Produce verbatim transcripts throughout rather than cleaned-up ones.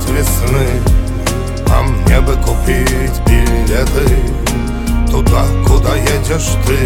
ждать весны, а мне бы купить билеты туда, куда едешь ты.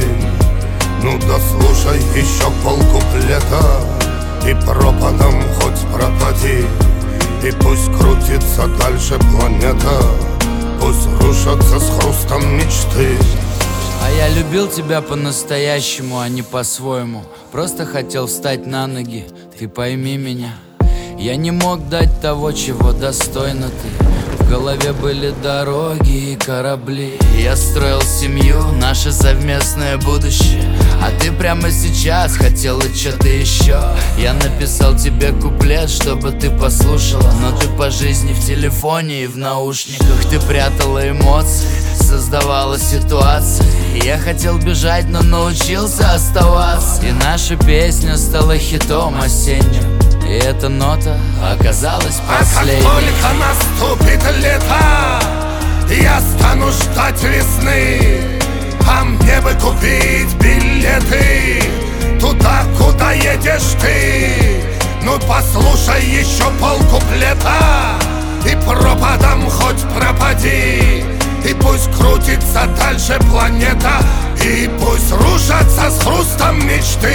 Ну да слушай еще полкуплета, и пропадом хоть пропади, и пусть крутится дальше планета, пусть рушатся с хрустом мечты. А я любил тебя по-настоящему, а не по-своему. Просто хотел встать на ноги, ты пойми меня. Я не мог дать того, чего достойна ты. В голове были дороги и корабли. Я строил семью, наше совместное будущее, а ты прямо сейчас хотела что-то еще. Я написал тебе куплет, чтобы ты послушала, но ты по жизни в телефоне и в наушниках. Ты прятала эмоции, создавала ситуации. Я хотел бежать, но научился оставаться. И наша песня стала хитом осенним, и эта нота оказалась последней. А как только наступит лето, я стану ждать весны, а мне бы купить билеты туда, куда едешь ты. Ну послушай еще полкуплета, и пропадом хоть пропади, и пусть крутится дальше планета, и пусть рушатся с хрустом мечты.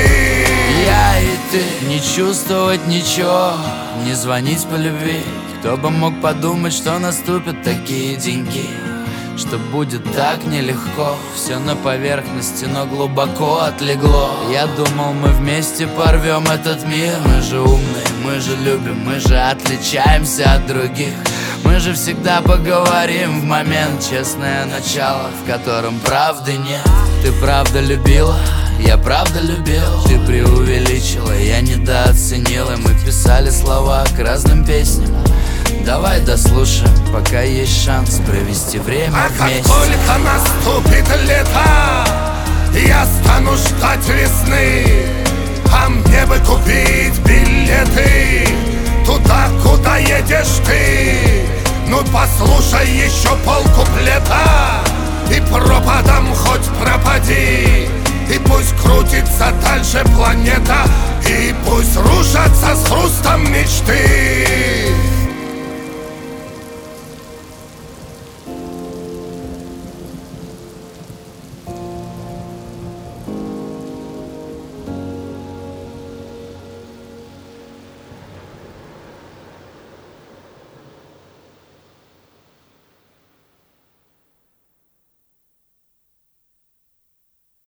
Я и ты, не чувствовать ничего, не звонить по любви. Кто бы мог подумать, что наступят такие деньги, что будет так нелегко. Все на поверхности, но глубоко отлегло. Я думал, мы вместе порвем этот мир. Мы же умные, мы же любим, мы же отличаемся от других. Мы же всегда поговорим в момент. Честное начало, в котором правды нет. Ты правда любила, я правда любил. Ты преувеличила, я недооценил. И мы писали слова к разным песням. Давай дослушаем, пока есть шанс провести время а вместе. А как только наступит лето, я стану ждать весны, а мне бы купить билеты туда, куда едешь ты. Ну послушай еще полкуплета, и пропадом хоть пропади, и пусть крутится дальше планета, и пусть рушатся с хрустом мечты.